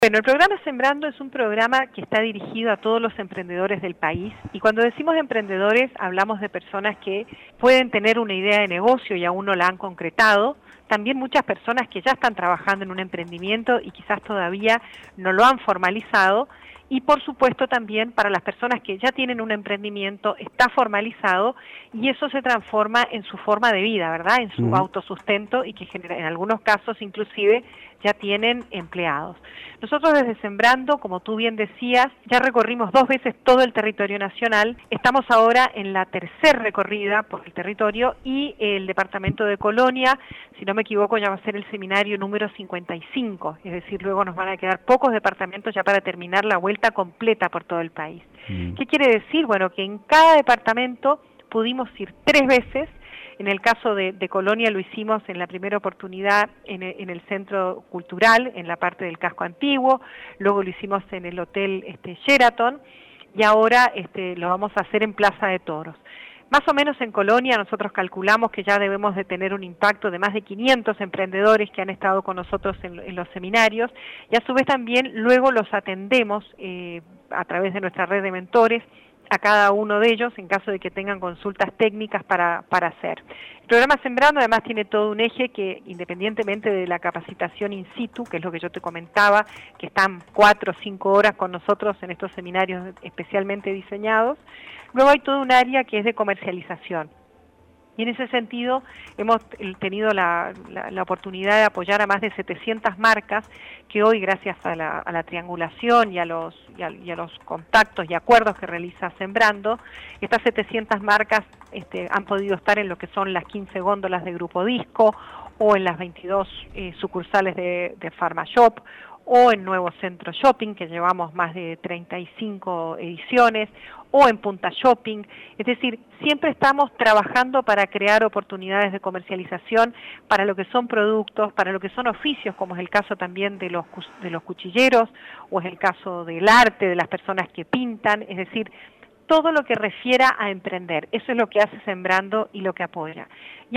Bueno, el programa Sembrando es un programa que está dirigido a todos los emprendedores del país, y cuando decimos emprendedores hablamos de personas que pueden tener una idea de negocio y aún no la han concretado, también muchas personas que ya están trabajando en un emprendimiento y quizás todavía no lo han formalizado, y por supuesto también para las personas que ya tienen un emprendimiento, está formalizado y eso se transforma en su forma de vida, ¿verdad? En su autosustento, y que genera, en algunos casos inclusive ya tienen empleados. Nosotros desde Sembrando, como tú bien decías, ya recorrimos 2 veces todo el territorio nacional. Estamos ahora en la tercera recorrida por el territorio, y el departamento de Colonia, si no me equivoco, ya va a ser el seminario número 55, es decir, luego nos van a quedar pocos departamentos ya para terminar la vuelta completa por todo el país. ¿Qué quiere decir? Bueno, que en cada departamento pudimos ir 3 veces. En el caso de Colonia lo hicimos en la primera oportunidad en el centro cultural, en la parte del casco antiguo, luego lo hicimos en el hotel Sheraton, y ahora lo vamos a hacer en Plaza de Toros. Más o menos en Colonia nosotros calculamos que ya debemos de tener un impacto de más de 500 emprendedores que han estado con nosotros en los seminarios, y a su vez también luego los atendemos a través de nuestra red de mentores a cada uno de ellos en caso de que tengan consultas técnicas para hacer. El programa Sembrando además tiene todo un eje que, independientemente de la capacitación in situ, que es lo que yo te comentaba, que están 4 o 5 horas con nosotros en estos seminarios especialmente diseñados, luego hay todo un área que es de comercialización. Y en ese sentido hemos tenido la oportunidad de apoyar a más de 700 marcas que hoy, gracias a la triangulación y a los contactos y acuerdos que realiza Sembrando, estas 700 marcas han podido estar en lo que son las 15 góndolas de Grupo Disco, o en las 22 sucursales de PharmaShop, o en Nuevo Centro Shopping, que llevamos más de 35 ediciones, o en Punta Shopping. Es decir, siempre estamos trabajando para crear oportunidades de comercialización para lo que son productos, para lo que son oficios, como es el caso también de los cuchilleros, o es el caso del arte, de las personas que pintan, es decir, todo lo que refiera a emprender. Eso es lo que hace Sembrando y lo que apoya.